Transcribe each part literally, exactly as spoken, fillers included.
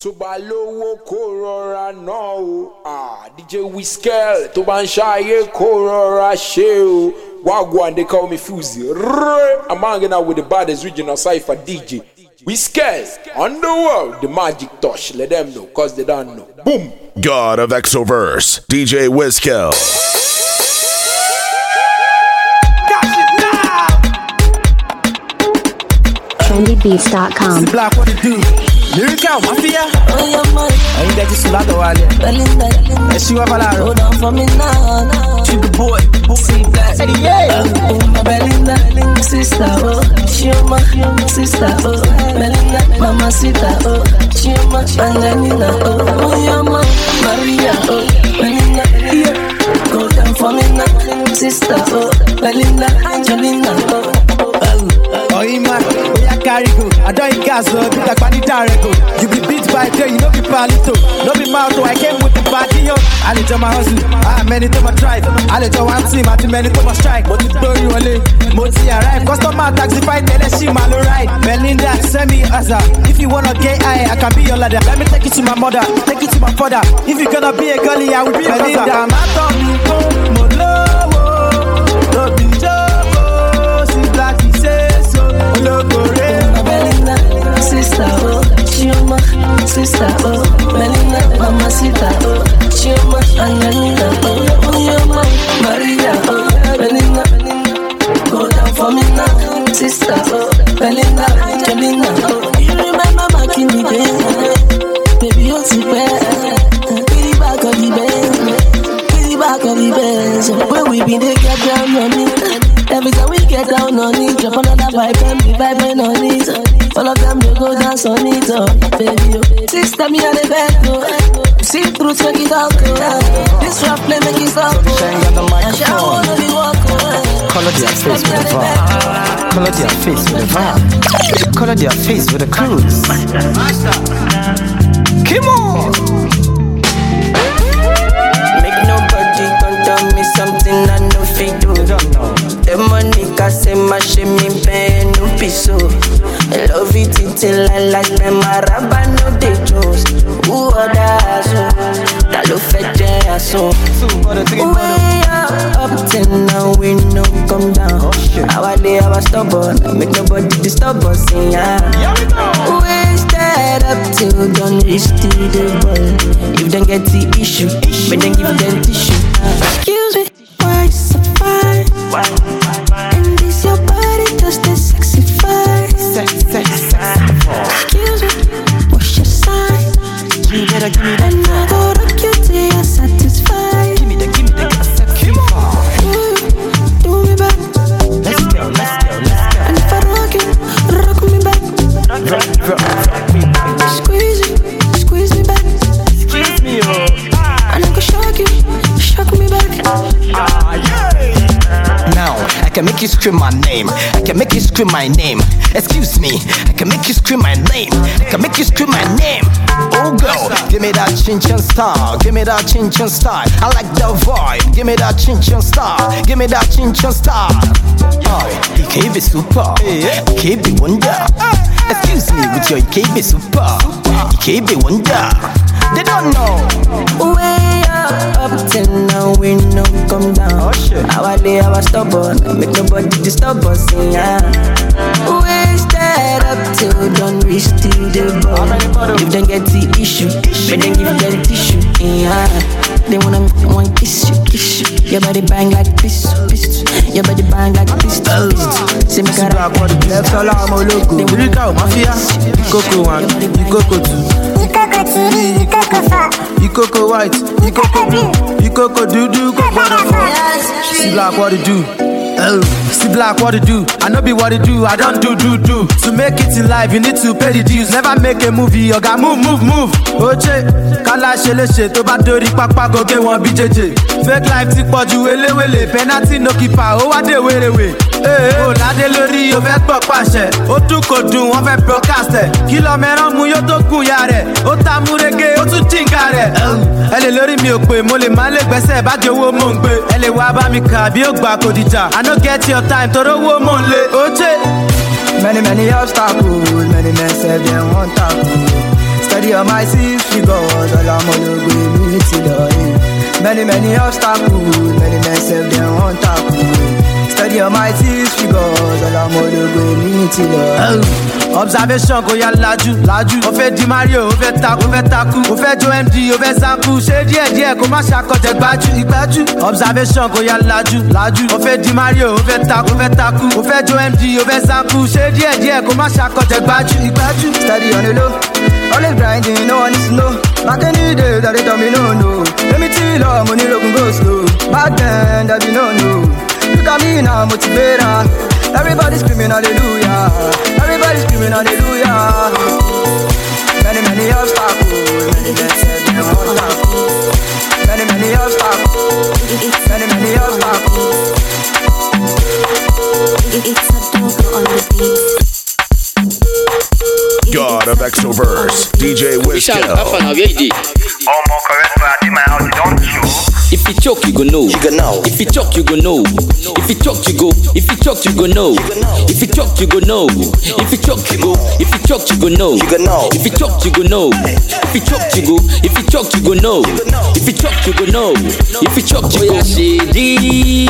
tó bá lówó kó rọra ná o, ah D J Wizkid tó bá ń ṣayé kó rọra ṣe o. Wagwan, they call me Fuzzy. I'm hanging out with the baddest regional cypher D J Wizkid on the world, the magic touch. Let them know, cause they don't know. Boom. God of Exoverse, D J Wizkid. trendy beats dot com. Black, what it do? Lyrical Mafia. Oh, yeah, man. I ain't got this a lot of while. Belinda, Let's see what I hold on for me now, now. To the boy, see that. Yeah. Oh, my Belinda, sister, oh. Shioma, sister, oh. Belinda, mama, sister, oh. Shioma, Angelina, oh. Oh, yeah, man. Maria, oh. Belinda, yeah. Go down for me now, sister, oh. Belinda, Angelina, oh. Oh, Ima, we are carry go. I don't eat gas, so beat a quality go. You be beat by day, you know be palito. No be mouth, I came with the body, yo. I let my hustle, I many to my drive. I let your one team, I too many to my strike. But it's story only, Moti arrive. Customer taxify, tell us she malo ride. Belinda, send me asa. If you wanna get high, I can be your ladder. Let me take it to my mother, take it to my father. If you gonna be a girlie, I will be a Belinda. My tummy, go, molo, don't be joke, she's black, he says so. My Belinda, sister, oh. Shioma, sister, oh. Belinda, mama, sister, oh. Shioma, Angelina, oh. Oh, Shioma, Maria, oh. Belinda, go down for me now, sister, oh. Belinda, Angelina, oh. You remember back in the day, baby, you're too bad. Pity back of the bed, pity back of the bed. When we been there, get down on it. Every time we get down on it, drop another vibe and be vibing on it. All of them, they go dance on it, oh, baby, oh. Sister, me and the bed, oh. See through, make it out, oh. This rap play, make it stop, oh. And she wanna be walk, oh. Color their face with a vibe. Color their face with a vibe. Color their face with a cruise. Come on. Make nobody come tell me something I know fit do. The money can say my shame me pay no piso. I love it till I like them maraba no de jos. Who others? That lo fetch aso. Way up till now we no come down. Our day I was stubborn, make nobody disturb us. Yeah. We stand up till don't reach to the ball. If them get the issue, but then give them tissue. Excuse me, why so fine? And this your body just a sexy fine. Excuse me, what's your sign? You better give me that. And I go rock you till you're satisfied. Give me the, give me the sexy vibe. Do me back. Let's go, let's go, let's go. And if I rock you, rock me back. Rock, rock, rock me back. Squeeze you, squeeze me back. Squeeze me, oh. And I go shock you, shock me back. Ah, yeah. Now, I can make you scream my name. I can make you scream my name. Excuse me, I can make you scream my name. I can make you scream my name. Oh girl, give me that chin chin style. Give me that chin chin style. I like the vibe. Give me that chin chin style. Give me that chin chin style. Oh, E K B super. E K B wonder. Excuse me with your E K B super. E K B wonder. They don't know. Way up, up till now we no come down. Oh shit. Our day I was stubborn, make nobody disturb us. Yeah. We stand up till don't reach to the ball. If them get the issue, but then give them tissue. Yeah. They wanna want kiss you, kiss you. Your body bang like this, this. Your body bang like this, this. See me got Black body, left alarm, logo. Lyrical Mafia, Ikoko one, Ikoko two. Ikoko white, Ikoko blue, Ikoko doo doo, go waterfall. See black what it do? Oh, see black what it do? I know be what it do. I don't do do do. To make it in life, you need to pay the dues. Never make a movie, you got move move move. Oche, kala shele she to ba dori papa go get one B J J. Fake life ti poju wele wele, penalty no keeper. Oh what they were away. Eh, oh lade lori o fẹ́ pọ̀ pàṣẹ. Ó tún kò dùn wọ́n fẹ́ broadcast ẹ̀. Kìlọ̀ mẹ́rán mu yóò tó kún ya rẹ̀. Ó ta múrege ó tún jíǹga rẹ̀. Ẹ lè lórí mi ò pé mo lè má lè gbẹ́sẹ̀ bájẹ́ owó mò ń gbé. Ẹ lè wá bá mi kà bí ó gbà kò dìjà. I no get your time toro owó mò ń lé. Oche. Many many obstacles, many men say they want tackle. Steady on my six figures, all I'm on the way, meet it. Many, many obstacles, many men say they want tackle. Steady on my six figures, all I'm on the way, meet it. Observation go ya laju, laju. O fẹ́ di Mario, o fẹ́ taku, o fẹ́ taku. O fẹ́ jo M D, o fẹ́ sanku. Ṣé díẹ̀ díẹ̀ kó má ṣàkọjẹ gbájú, ìgbájú. Observation go ya laju, laju. O fẹ́ di Mario, o fẹ́ taku, o fẹ́ taku. O fẹ́ jo M D, o fẹ́ sanku. Ṣé díẹ̀ díẹ̀ kó má ṣàkọjẹ gbájú, ìgbájú. Steady on the low, always grinding, no one needs to know. Back in the days that they tell me no, no. Let me chill up, money looking go slow. Back then, that be no, no. Look at me now, motivator. Everybody screaming hallelujah. Everybody screaming hallelujah. Many, many obstacles. Many, many, many obstacles. Many, many obstacles. Many, many obstacles. It's a dog on the beat. God of Exoverse, D J Wizkill. If you choke, you go know. You go know. If you choke, you go know. If you choke, you go. If you choke, you go know. If you choke, you go know. If you choke, you go. If you choke, you go know. You go know. If you choke, you go know. If you choke, you go. If you choke, you go know. If you choke, you go know. If you choke, you go. Shady.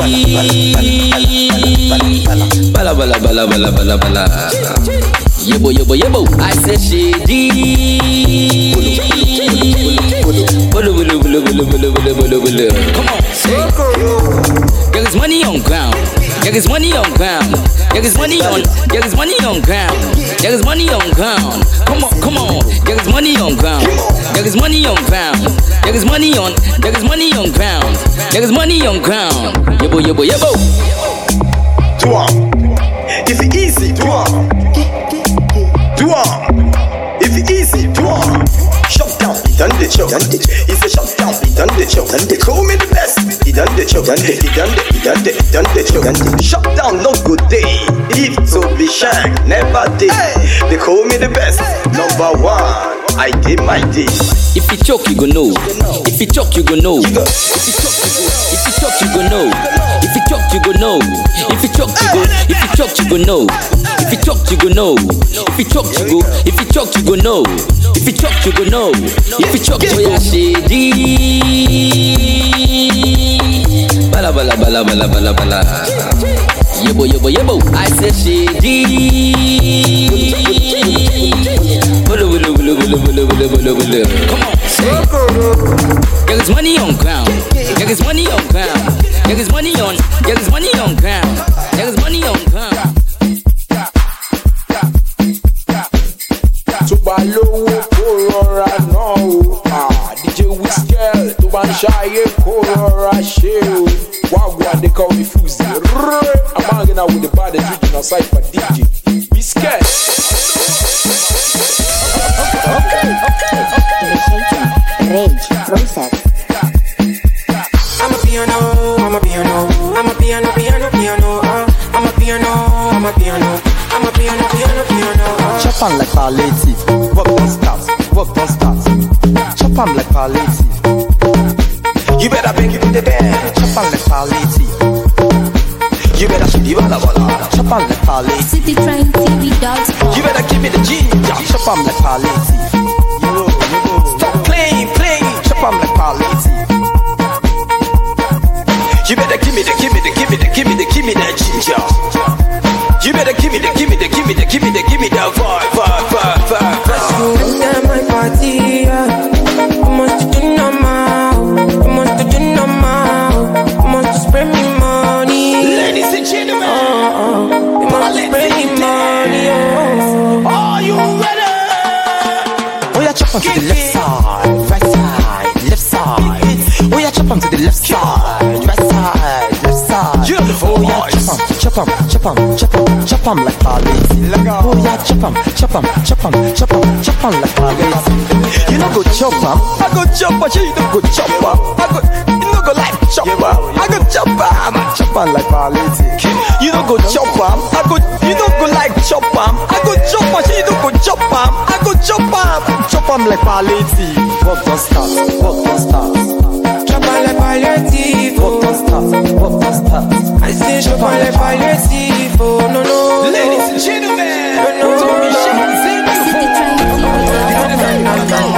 Bala bala bala bala bala bala. Yebo yebo yebo. I say shady. Bulu bulu bulu bulu bulu bulu bulu bulu. Come on, say. There is money on ground. There is money on ground. There is money on. There is money on ground. There is money on ground. Come on, come on. There is money on ground. There is money on ground. There is money on. There is money on ground. There is money on ground. Yebo yebo yebo. Do am. If it easy, do am. Do am. If it easy, do am. Shut down, he done the show. He said shut down, he done the show. They call me the best. He done the show. He done the, he done the, he done the, he done the show. Shut down, no good day. If to be shank, never did. They call me the best. Number one, I did my day. If you choke, you go know. If you choke, you go know. If you choke, you go. If you choke, you go know. If you choke, you go know. If you choke, you go. If you choke, you go know. If you choke, you go know. If you choke, you go. If you choke, you go know. If you choke, you go know. If you choke, you go. Shady. Bala bala bala bala bala bala. Yebo yebo yebo. I said shady. Bulu bulu bulu bulu bulu bulu bulu bulu. Come on, say. There is money on ground. There is money on ground. There is money on. There is money on ground. There is money on ground. Tó bá lówó kó rọra ná o. Ah, D J Wizkill tó bá ń ṣayé kó rọra ṣe o. Wagwan they call me Fuzi. I'm hanging out with the baddest regional cypher D J Wizkill. Okay, okay, okay. Rage, process. I'm a piano, I'm a piano, I'm a piano, piano, piano. Uh, I'm a piano, I'm a piano, I'm a piano, piano, piano. Uh. Chop on like palliative. Work don't start, work don't start. Chop on like palliative. You better bring it to the bed. Chop on like palliative. You better shoot the bala bala. Chop on like palliative. City Train T V dogs. You better give me the ginger. Chop on like palliative. You know, you know. Stop playing, playing. Chop on like palliative. You better give me the, give me the, give me the, give me the, give me that ginger. You better give me the, give me the, give me the, give me the, give me that vibe, vibe, vibe, vibe, vibe. Enter my party, yeah. You must do no more. You must do no more. You must spend me money. Ladies and gentlemen, Oh, oh. You must spend me money. Oh. are you ready? Oh yeah, chop on to the left side, right side, left side. Oh yeah, chop on to the left side, right side, left side. You have the Oh yeah, voice. chop on, chop on, chop on, chop on like palliative. Oh yeah, chop on, chop on, chop on, chop on, chop on like palliative. You know go chop on, I go chop on, you don't go chop on. I go, you know go like chop on, I go chop on, I chop on like palliative. You don't go chop on, I go, you don't go like chop on. I go chop on, you don't go chop on. I go chop on, chop on like palliative. Work don't start, work don't start. Chop on like palliative. Work don't start, work don't start. I say chop on like palliative. Oh no no. Ladies and gentlemen, no, no. don't be shy. City Train T V dogs.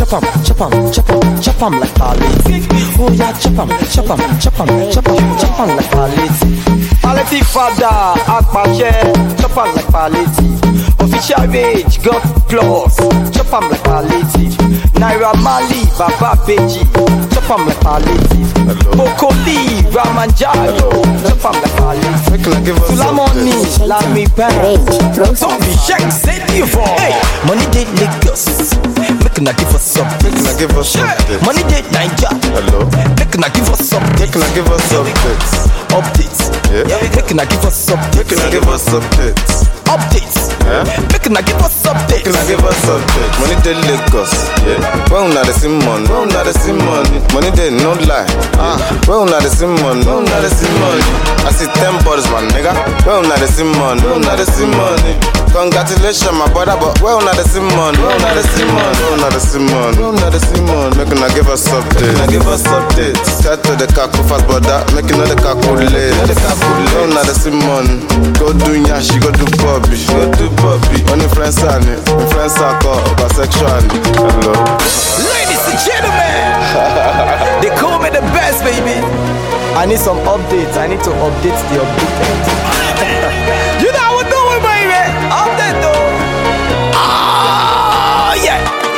chop 'em, chop 'em, chop 'em, chop 'em like palliative. Oh yeah, chop 'em, chop 'em, chop 'em, chop 'em, chop 'em like palliative. Palliative father, Akpache, chop 'em like palliative. Official rage, God plus, chop 'em like palliative. Naira Mali, Baba Beji, chop 'em like palliative. Bokoli, Ramanjaro, chop 'em like palliative. Sulamoni, Lami Pen, don't be shake, say you for. Hey, money dey Lagos, make na give us something. Make na give us something. Money dey Naija, hello. Make na give us something. Make na give us updates. Updates, yeah. Make na give us something. Make na give us updates. Updates, yeah. Make na give us updates. Make na give us updates. Money dey Lagos, yeah. Well na the same money, well na the same money. Money dey no lie, ah. Well na the same money, well na the same money. I see ten bottles, my nigga. Well na the same money, well na the same money. Congratulations, my brother, but well na the same money, well na the same money, well na the same money, well na the same money. Make na give us updates, na give us updates. Cut to the kaku fast, brother. Make no the calculate, no the calculate. Well na the same money. Go do nyashi, go do Bobby, go do Bobby. On influencer, influencer call, bisexual. Hello. Ladies and gentlemen, they call me the best, baby. I need some updates. I need to update the update. You know what I'm doing, baby. Update though. Ah, yeah.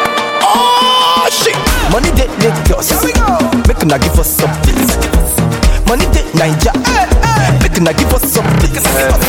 Oh, shit. Money dey Lagos. Here we go. Make na give us updates. Money dey Naija. Make na give us updates.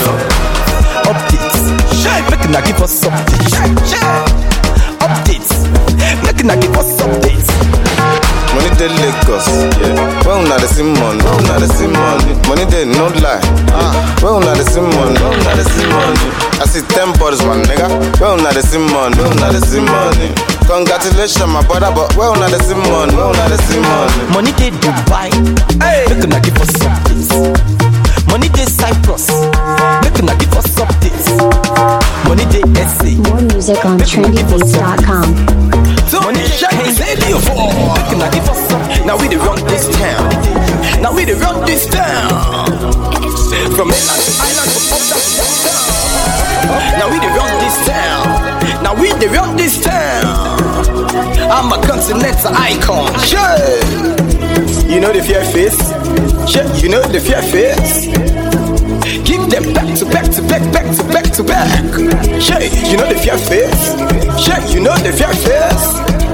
Updates. Make na give us updates. Updates. Make na give us updates. Money dey Lagos, yeah. Well na the same money, well na the same money. Money dey no lie, ah. Well na the same money, well na the same money. I see ten bottles, my nigga. Well na the same money, well na the same money. Congratulations, my brother, but well na the same money, well na the same money. Money dey Dubai, hey. Make na give us updates. Money dey Cyprus, make na give us updates. Money dey S A. More music on trendy beats dot com. Money shine, say you for. Make na give us something. Now we dey run this town. Now we dey run this town. From mainland to island, from up to down. Now we dey run this town. Now we dey run this town. I'm a continental icon. Sure. You know the fear face. Sure. You know the fear face. Give them back to back to back, back to back to back. Sure. You know the fear face. Sure. You know the fear face.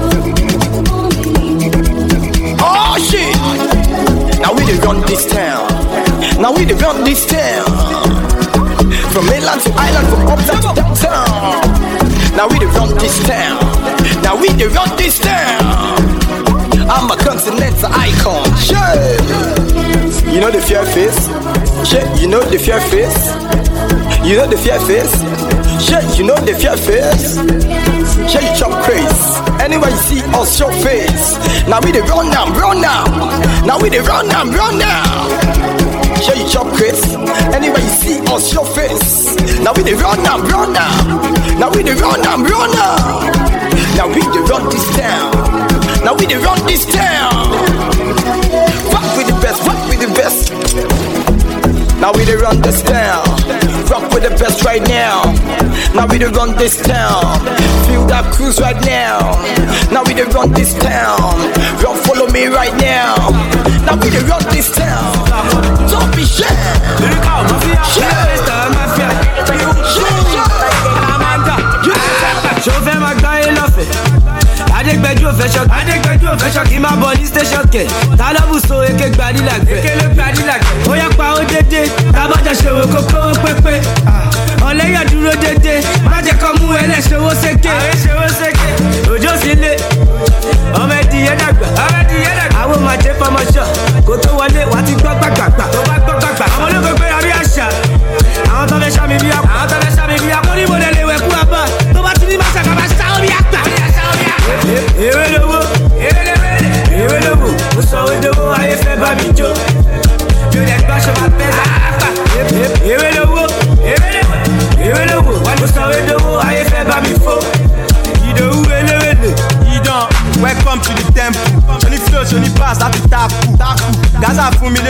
Oh shit! Now we dey run this town. Now we dey run this town. From mainland to island, from uptown to downtown. Now we dey run this town. Now we dey run this town. I'm a continental icon. Sure. You know the fear face. Sure. You know the fear face. You know the fear face. Sure. You know the fear face. Sure. You chop craze. Anywhere you see us, show face. Now we dey run now, run now. Now we dey run now, run now. Sure you chop craze. Anywhere you see us, show face. Now we dey run now, run now. Now we dey run now, run now. Now we dey run this town. Now we dey run this town. Rock with the best, rock with the best. Now we dey run this town. Rock with the best right now. Now we dey run this town. Feel that cruise right now. Now we dey run this town. Run, follow me right now. Now we dey run this town. Don't be shy. Chauffeur ma gars il a fait. Adégbèjú ò fẹ́ choc. Adégbèjú ò fẹ́ choc. Kí máa bọ̀ ní station kẹ̀. Ta ló bù so eke gbadí làgbẹ̀. Eke ló gbadí làgbẹ̀. Ó yá pa ó dédé. Tábàjọ ṣòwò kókó ó pépé. Ọ̀lẹ́yà dúró dédé. Má jẹ́ kọ́ mú ẹlẹ́ṣẹ̀wó sékè. Ẹlẹ́ṣẹ̀wó sékè. Òjò sílé. Ọmọ ẹdìyẹ dàgbà. Ọmọ ẹdìyẹ dàgbà. Àwọn máa jẹ́ fọmọ ṣọ. Kó tó wọlé wà á ti gbọ́ gbàgbàgbà. Tó bá gbọ́ gbàgbà. Àwọn olóògbé gbéra bí àṣà. Àwọn tó fẹ́ ṣàmì bí apá. Àwọn tó fẹ́ ṣàmì bí apá. Mo ní mo lè lè wẹ̀ kú apá. Tó bá ti ní má ṣàkàbà ṣáwó bí apá. Ewé lówó, ewé lówó, mo sọ ewé lówó, ayé fẹ́ bá mi jó. Yóò lẹ gbọ́ ṣe máa bẹ́ lápá. Ewé lówó, ewé lówó, mo sọ ewé lówó, ayé fẹ́ bá mi fò. Ìdòwú eléwèlè. Welcome to the temple. Only flow, only pass, láti tapu. Gaza fún mi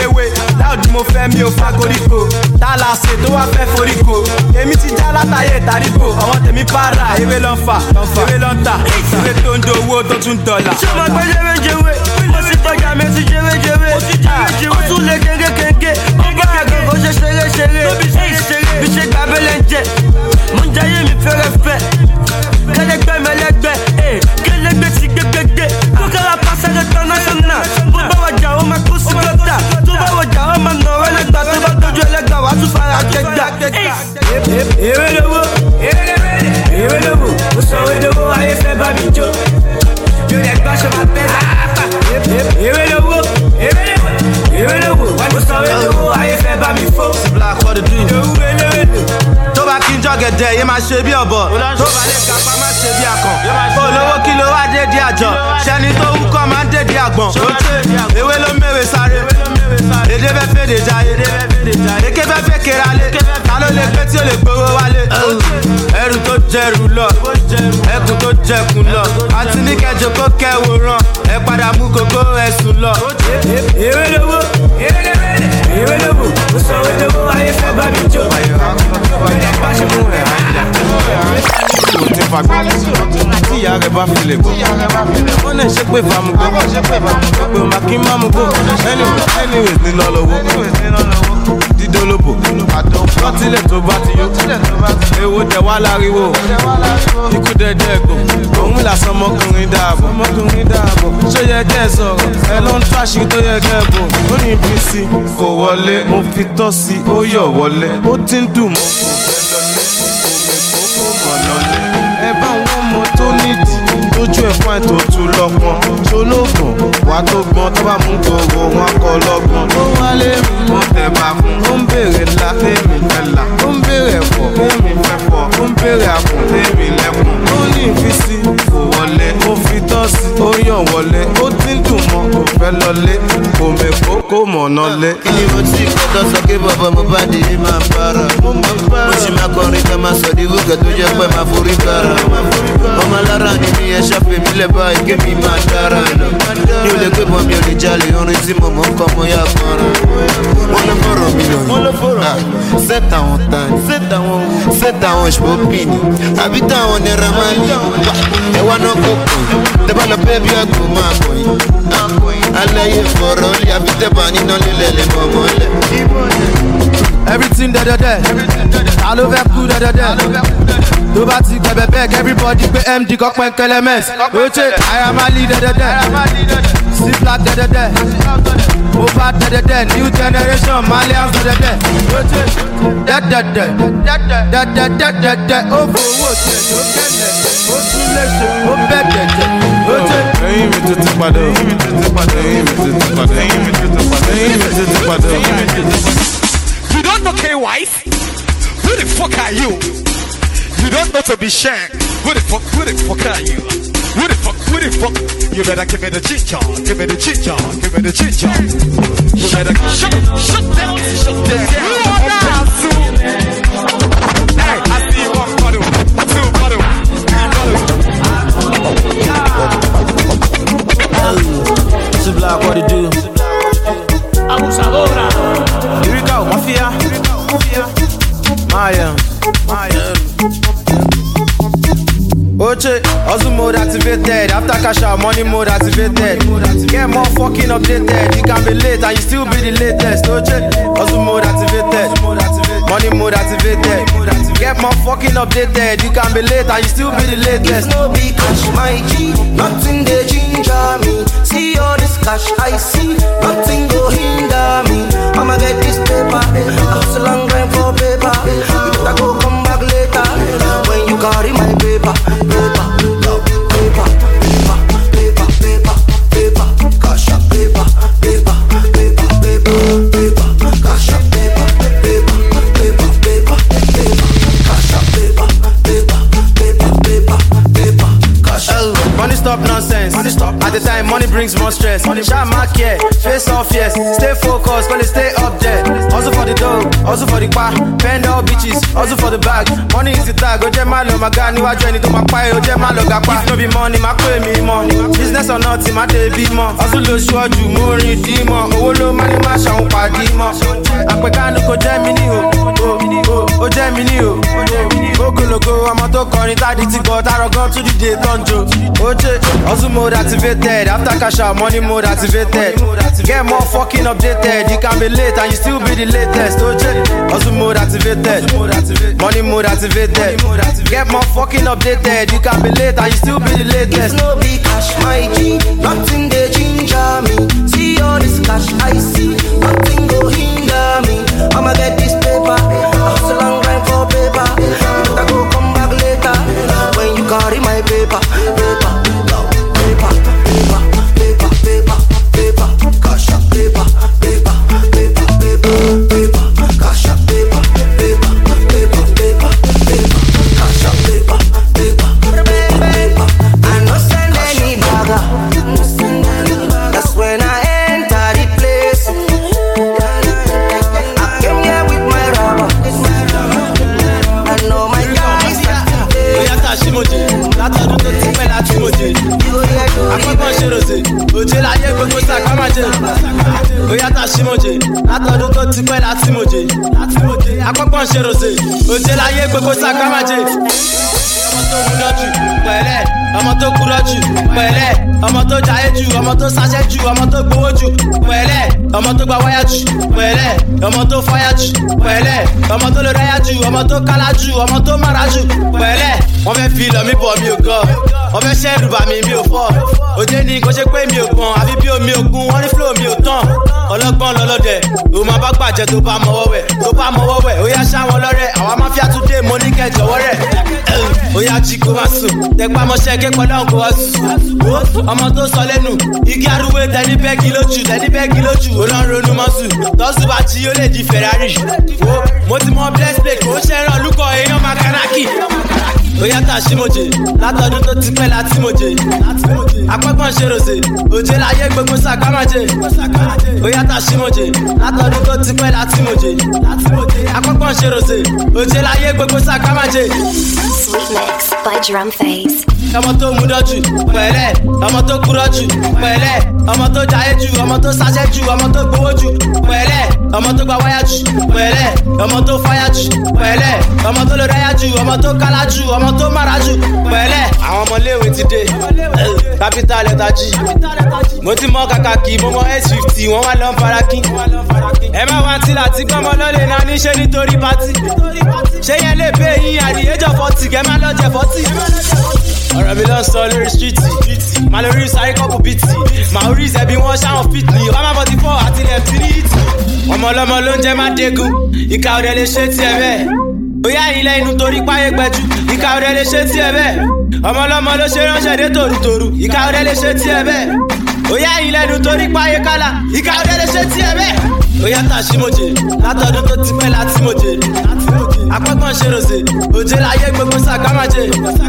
láòdì mo fẹ́ mi ò fa koríko tálà ṣe tó wá fẹ́ foríko èmi ti já látàyè tàríkò ọwọ́ tèmi para ewé ló ń fà ewé ló ń tà ewé tó ń do owó tó tún dọ̀là. ṣé mo gbé jẹ́wéjẹ́wé mo sì tọ́jà mi sí jẹ́wéjẹ́wé ó tún lé kéńkéńké ó bá àgọ́gọ́ ṣe ṣeré-ṣeré bí ṣe gbàgbélé ń jẹ mo ń jayé mi fẹ́rẹ́fẹ́ kẹlẹgbẹ́ mẹlẹgbẹ́ kẹlẹgbẹ́ sí gbẹgbẹgbẹ kókàrà pàṣẹ international bó bá wọjà ó máa kó sí gọ́tà tó bá wọjà ó máa nà ọ́ ẹlẹ́gbà tó bá tójú ẹlẹ́gbà wàá tún fara kẹgbà. èrè lówó èrè lówó ó sọ wé lówó ayé fẹ́ bá mi jó yóò lẹ gbàṣọ máa pẹ́ sá. èrè lówó èrè lówó ó sọ wé lówó ayé fẹ́ bá mi fó. black for the dream. tó bá kí n jọ gẹ̀dẹ̀ yé máa ṣe bí ọ̀bọ tó bá lè kápá má ṣe bí akàn olówó kí ló wá dé di àjọ ṣẹni tó ń kọ́ máa ń dé di àgbọ̀n ewé ló mẹ́wèé sáré èdè fẹ́ fèdè jayé èké fẹ́ fẹ́ kéra lé ta ló lè pé tí ó lè gbowó wálé ẹrù tó jẹrù lọ ẹkùn tó jẹkùn lọ àti ní kẹjọ kó kẹwòrán ẹ padà mú kókó ẹsùn lọ. ewé lówó ewé lówó ó sọ wé lówó ayé fẹ́ bá mi jó. Tí ìyá rẹ̀ bá fi lè gbọ́, wọ́n lè ṣe pé fàmù gbọ́, pé o máa kí má mú gbọ́. Anyways ní lọ́lọ́wọ́, dídólóbò, lọ́tílẹ̀ tó bá ti yó, èwo dẹ̀ wá láriwo, ikú dẹ̀dẹ̀ ẹ̀gbọ́n, òun làsán ọmọkùnrin dáàbò, ṣó yẹ kẹ́ ẹ sọ̀rọ̀, ẹ ló ń tàṣí tó yẹ kẹ́ ẹ bò. Ó ní ibi sí, kò wọlé, mo fi tọ́ sí, ó yọ̀ wọlé, ó ti ń dùn mọ́. Ẹ bá wọn mọ tó nídìí lójú ẹ̀ fún àìtó tún lọ́gbọ́n tó lóògùn wà tó gbọ́n tó bá mú gbogbo wọn kọ lọ́gbọ́n. Ó wálé mi mo tẹ̀ bá fún ó ń béèrè ńlá tèmi fẹ́ là ó ń béèrè ẹ̀fọ́ tèmi fẹ́ fọ́ ó ń béèrè àkùn tèmi lẹ́kùn. Ó ní ìfisí kò wọlé ó fi tọ́ sí ó yàn wọlé ó ti ń dùn mọ́ kò fẹ́ lọlé kò mẹ́kọ́ kò mọ̀nà lé. Kí ni mo ti kọ́tọ́ sọ pé bàbá mo bá di yé máa bára mo sì máa kọrin ká máa sọ di wúkẹ́ tó jẹ́ pé máa forí bára. Ọmọ alára ni mi ẹ ṣàfẹ́ mi lẹ́bàá ike mi máa dára lọ. Mi ò lè gbé bọ́ mi ò lè jalè orin tí mo mọ̀ ń kọ́ mo yá kọrin. Wọ́n ló fọ̀rọ̀ mi lọ yìí. Sẹ́tà wọn tán sẹ́tà wọn ṣòpìnì àbí táwọn nira máa ní. Ẹ̀wá náà kò kàn tẹ́bà lọ bẹ́ẹ̀ bí àgbò máa kàn yín. Alẹ́ yẹ fọ̀rọ̀ lé àbí tẹ́bà níná lílẹ̀ lè mọ̀ mọ́lẹ̀. Everything dead dead, ta ló fẹ́ kú dead dead. Tó bá ti gbẹ̀bẹ̀ bẹ́ẹ̀ everybody pé M D kọ́ pẹ́ kẹlẹ́mẹ́s. Oche ayamali dead dead, see black dead dead, over dead dead, new generation Malians dead dead. Oche dead dead dead, dead dead dead dead dead, ó fowó tẹ̀ tó kẹ́lẹ̀, ó tún lè ṣe ó bẹ́ẹ̀ dẹ̀dẹ̀. Oche. Ẹyin mi tó ti padà, ẹyin mi tó ti padà, ẹyin mi tó ti padà, ẹyin mi tó ti padà, ẹyin mi tó ti padà, ẹyin mi tó ti padà. You don't know K-Wife? Who the fuck are you? You don't know to be shanked. Who the fuck, who the fuck are you? Who the fuck, who the fuck? You better give me the ginger, give me the ginger, give me the ginger. You better shut, shut down, shut down. You are now too. Hey, I see one bottle, two bottle, three bottle. It's black, what it do? Abusadora. Here we go, mafia. Maya, Maya. Oche, hustle mode activated. After cash out, money mode activated. Get more fucking updated. You can be late and you still be the latest. Oche, hustle mode activated. Money mode activated. Get more fucking updated. You can be late and you still be the latest. It's no big cash, my G. Nothing they ginger me. See all this cash I see. Nothing go hinder me. I'ma get this paper. Hustle and grind for paper. You better go come back later. When you carry my paper, paper, paper, paper, paper, paper, paper, cash up paper, paper, paper, paper, paper, cash up paper, paper, paper, paper, paper, cash up paper, paper, paper, paper, paper, cash up. Money stop nonsense. Money stop. At the time, money brings more stress. Money shot my care. Face off, yes. Stay focused, gonna stay up there. Also for the dough, also for the bar. Bend all bitches, also for the bag. Money money is the tag, ó jẹ́ má lọ máa ga níwájú ẹni tó máa pa ẹ́, ó jẹ́ má lọ ga pa. If no be money, máa pè mí mọ́. Business or nothing, má dé bí mọ́. Ọdún ló ṣíwájú, mo rìn dí mọ́. Owó ló má ní má ṣàwọn pàdé mọ́. Àpèkánu kò jẹ́ mi ní o, ó jẹ́ mi ní o. Ogologo ọmọ tó kọrin tádì ti gbọ́, tárọ̀gán tún dìde tọ́jú. Ó jẹ́ hustle mode activated, after cash out money mode activated. Get more fucking updated, you can be late and you still be the latest. Ó jẹ́ hustle mode activated, money mode activated. Get more fucking updated, you can be late and you still be the latest. If no be cash, my G, nothing they ginger me. See all this cash I see, nothing go hinder me. I'ma get this paper, hustle and grind for paper. I go come back later when you carry my paper, paper, paper, paper, paper, paper, paper, cash up paper, paper, paper, paper, paper, cash up paper, paper, paper, paper, paper, cash up paper, paper, paper. I no send any bagger. That's when I enter the place. I came here with my rubber. I know my guys are today. Oya ta Shimoje, látọdún tó ti pẹ́ láti Moje. Akọ́gbọ́n ṣe rose, òjé láyé gbogbo sàkámàjẹ. Oya ta Shimoje, látọdún tó ti pẹ́ láti Moje. Akọ́gbọ́n ṣe rose, òjé láyé gbogbo sàkámàjẹ. Ọmọ tó múná jù, pẹ̀lẹ́, ọmọ tó kúrọ́ jù, pẹ̀lẹ́, ọmọ tó jayé jù, ọmọ tó sáṣẹ́ jù, ọmọ tó gbowó jù, pẹ̀lẹ́, ọmọ tó gba wáyà jù, pẹ̀lẹ́, ọmọ tó fáyà jù, pẹ̀lẹ́, ọmọ tó lè ráyà jù, ọmọ tó kálá jù, ọmọ tó mára jù, pẹ̀lẹ́. Wọ́n fẹ́ fi lọ mí bọ̀ mi ò gọ̀, wọ́n fẹ́ ṣẹ́rù bà mí mi ò fọ́. Òjé ni kò ṣe pé mi ò gbọ̀n, àbí bí omi òkun, wọ́n ní flow mi ò tán. Ọlọ́gbọ́n lọ́lọ́dẹ̀, òun máa bá gbàjẹ́ tó bá mọ́wọ́ wẹ̀, tó bá mọ́wọ́ wẹ̀, ó yá ṣáwọn lọ́rẹ̀, àwa máa fi àtúndé mo ní kẹjọ̀wọ́ rẹ̀. Ó yá jí kó má sùn, tẹpá mọ́ṣẹ́ ké pọ̀ náà kó wá sùn. Ọmọ tó sọ lẹ́nu, igi arúgbó tẹni bẹ́ẹ̀gì lójú, tẹni bẹ́ẹ̀gì lójú, ó lọ́n ronú mọ́sù. Tọ́sù bá jí ó lè di Ferrari. Mo ti mọ bless plate, kò ń ṣẹ́ràn lúkọ̀ èèyàn makanaki. Oya ta Shimoje, látọdún tó ti pẹ́ láti Moje. Akọ́gbọ́n ṣe rose, òjé láyé gbogbo sàkámàjẹ. Oya ta Shimoje, látọdún tó ti pẹ́ láti Moje. Akọ́gbọ́n ṣe rose, òjé láyé gbogbo sàkámàjẹ. Sweet Mix by Drum Face. Ọmọ tó mú dọ́jú, pẹ̀lẹ́, ọmọ tó kúrọ́ jù, pẹ̀lẹ́, ọmọ tó jayé jù, ọmọ tó sáṣẹ́ jù, ọmọ tó gbowó jù, pẹ̀lẹ́, ọmọ tó gba wáyà jù, pẹ̀lẹ́, ọmọ tó fáyà jù, pẹ̀lẹ́, ọmọ tó lè ráyà jù, ọmọ tó kálá jù, ọmọ tó mára jù, pẹ̀lẹ́. Àwọn ọmọléèwé ti dé, capital letter G. Mo ti mọ kàkà kí mo mọ S fifty, wọ́n wá lọ ń fara kí. Ẹ má wá tí láti gbọ́mọ lọ́lẹ̀ náà níṣẹ́ nítorí pátì. Ṣé yẹn lè pé yín àdì age of forty kẹ́ má lọ jẹ forty? Ọ̀rọ̀ mi lọ sọ lórí stíìtì, màá lórí sáré kọ́pù bìtì, màá orí ìṣẹ́bí wọn ṣáwọn fìtì, Obama forty four àti left three. Ọmọ ọlọ́mọ ló ń jẹ́ má dégun, ìka ọ̀dẹ lè ṣe tiẹ̀ bẹ́ẹ̀. Bóyá ilẹ̀ inú torí páyé gbẹ̀jú, ìka ọ̀dẹ lè ṣe tiẹ̀ bẹ́ẹ̀. Ọmọ ọlọ́mọ ló ṣe ránṣẹ́ dé tòrútòrú, ìka ọ̀dẹ lè ṣe tiẹ̀ bẹ́ẹ̀. Bóyá ilẹ̀ inú torí páyé kálá, ìka ọ̀dẹ lè ṣe tiẹ̀ bẹ́ẹ̀. Oya ta Shimoje, látọdún tó ti pẹ́ láti Moje. Akọ́gbọ́n ṣe rose, òjé láyé gbogbo sàkámàjẹ.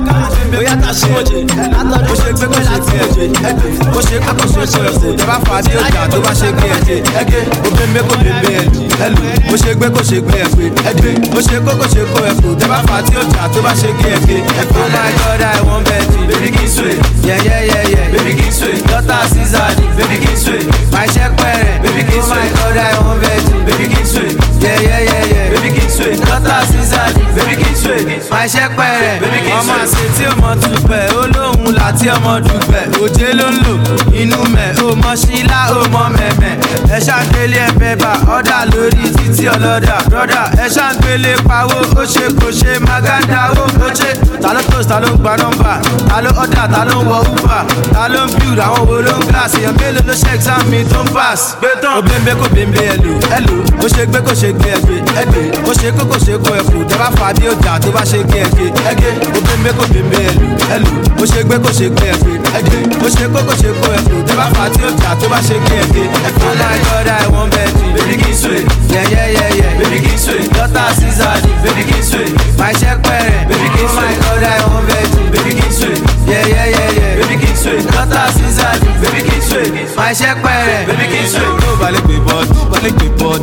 Oya ta Shimoje, látọdún tó ti pẹ́ láti Moje. Bó ṣe pé kò ṣe ṣe ẹ̀sìn, tẹ bá fà á sí ọjà tó bá ṣe gbé ẹ̀jẹ̀. Ó gbé mbé kò lè gbé ẹ̀jẹ̀. Bó ṣe gbé kò ṣe gbé ẹ̀gbẹ́. Bó ṣe kó kò ṣe kó ẹ̀kọ́, tẹ bá fà á sí ọjà tó bá ṣe gbé ẹ̀gbẹ́. Oh my God, I want Betty, baby kí n sweet. Yeah, yeah, yeah, yeah, baby kí n sweet. Dọ́tà Caesar, baby kí n sweet. My check pẹ̀rẹ̀, baby kí n sweet. Oh my God, I want Betty, baby kí n sweet. Yeah, yeah, yeah, yeah, baby kí n sweet. Dọ́tà Caesar, baby kí n sweet. My check pẹ̀rẹ̀, baby kí n sweet. Ọmọ àṣẹ tí ọmọ dùpẹ̀, olóhùn láti ọmọ dùpẹ̀. Òjé ló ń lò inú mẹ́, ó mọ sílá, ó mọ mẹ̀mẹ̀. Ẹ ṣàgbélé ẹ̀bẹ̀ bá ọ̀dà lórí títí ọlọ́dà. Brọ́dà ẹ ṣàgbélé pawó, ó ṣe kò ṣe maganda ó ó ṣe. Ta ló post, ta ló ń gba nọ́mbà, ta ló ọ̀dà, ta ló ń wọ uber, ta ló ń build, àwọn wo ló ń glass. Èèyàn mélòó ló ṣe exam mi tó ń pass. Gbé tán. Ó bẹ́ẹ̀ kò bẹ́ẹ̀ ẹlò ẹlò, ó ṣe gbé kò ṣe gbé ẹgbẹ́ ẹgbẹ́, ó ṣe kó kò ṣe kó ẹkù. Tẹ bá fà á bí ọjà tó bá ṣe gbé ẹgbẹ́ ẹgbẹ́. Ó bẹ́ẹ̀ kò bẹ́ẹ̀ ẹlò ẹlò, ó ṣe gbé kò ṣe gbé ẹgbẹ́ ẹgbẹ́, ó ṣe kó kò ṣe kó ẹkù. Tẹ bá fà á tí ọjà tó bá ṣe gbé ẹgbẹ́ ẹgbẹ́. Oh my God, I want Betty, baby kí n sweet. Yeah, yeah, yeah, yeah, baby kí n sweet. Dọ́tà Caesar, baby kí n sweet. My check pẹ̀rẹ̀, baby kí n sweet. Oh my God, I want Betty, baby kí n sweet. Yeah, yeah, yeah, yeah, baby kí n sweet. Dọ́tà Caesar, baby kí n sweet. My check pẹ̀rẹ̀, baby kí n sweet. Tó balẹ̀ pé bọ́ọ̀dù, balẹ̀ pé bọ́ọ̀dù,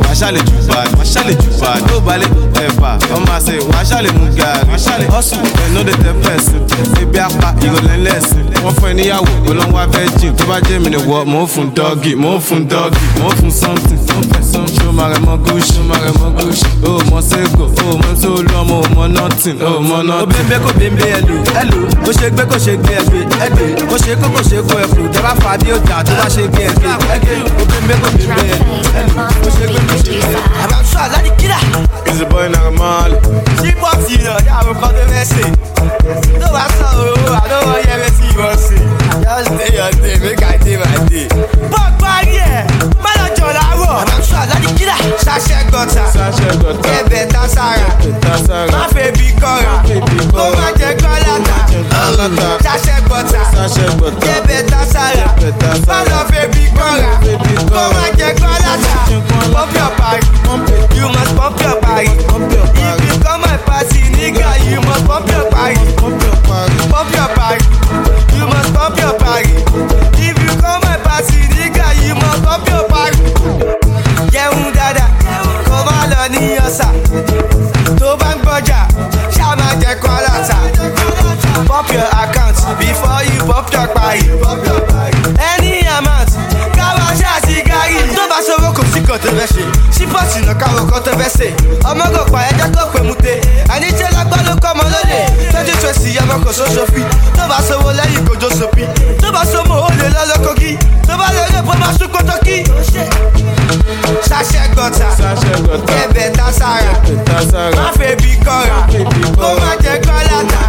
wàá ṣàlè jù bá wàá ṣàlè jù bá tó balẹ̀ ẹ̀fà ọmọ àṣẹ wàá ṣàlè mú gàrí wàá ṣàlè hustle ẹ̀ no dey tell person ebi apá ìrọ̀lẹ́ lẹ́sìn wọ́n fún ẹ níyàwó olóhùn wá virgin tó bá jẹ́ mi ni wọ́ mò ń fún dọ́gì mò ń fún dọ́gì mò ń fún something ṣó máa rẹ̀ mọ́ gúúsì ṣó máa rẹ̀ mọ́ gúúsì ó mọ sẹ́gò ó mọ tó lọ́mọ ó mọ nothing ó mọ nothing. ó bẹ́ẹ̀ kò bẹ́ẹ̀ bẹ́ẹ̀ ẹlò ẹlò ó ṣe gbé kò ṣe gbé ẹgbẹ́ ẹgbẹ́ ó ṣe kó kò ṣe kó ẹ̀fọ́ ìjọba fà bí ó jà tó bá ṣe gbé ẹgbẹ́ ẹgbẹ́ ó bẹ́ẹ̀ kò bẹ́ẹ̀ bẹ́ẹ̀ ẹlò ó ṣe gbé kò ṣe gbé. àbáṣọ àlàdí kíra. It's a boy náà máàlì. sí pọ́ọ̀tì náà ní àwọn kan tó fẹ́ ṣe tó bá sọ owó àdóhùn yẹrẹ sí ìwọ sí just stay your day make I dey my day. bọ́ọ̀ parí ẹ̀ má lọ jọ̀ láwọ̀. àbáṣọ àlàdí kíra. ṣàṣẹ gọta kẹbẹ tasara má fẹ́ bí kọ́ra kó má jẹ kọ́láta. ṣàṣẹ gọta kẹbẹ tasara má lọ fẹ́ bí kọ́ra kó má jẹ kọ́láta. pump your body you must pump your body if you come my party nigga you must pump your body pump your body you must pump your body if you come my party nigga you must pump your body. jẹun dada kó má lọ ní ọ̀sà tó bá ń gbọ́jà ṣá máa jẹ kọ́ láta. pump your account before you pump your party any amount káwá ṣáà sí gárì. tó bá ṣòro kò sí kan tó fẹ́ ṣe sípọ̀tì náà káwọn kan tó fẹ́ ṣe ọmọ kò pa ẹjẹ́ kó pè mú te àníṣe lágbá ló kọ́ ọmọ lóde twenty twenty ọmọ kò ṣoṣo fi tó bá ṣòwò lẹ́yìn kò jó sopi tó bá ṣòmò ó lè lọ́ lọ́kọ́gí tó bá lè lè bọ́ máa ṣú kótó kí. ṣàṣẹ gọta kẹbẹ tasara má fẹ́ bí kọ́ra kó má jẹ kọ́láta.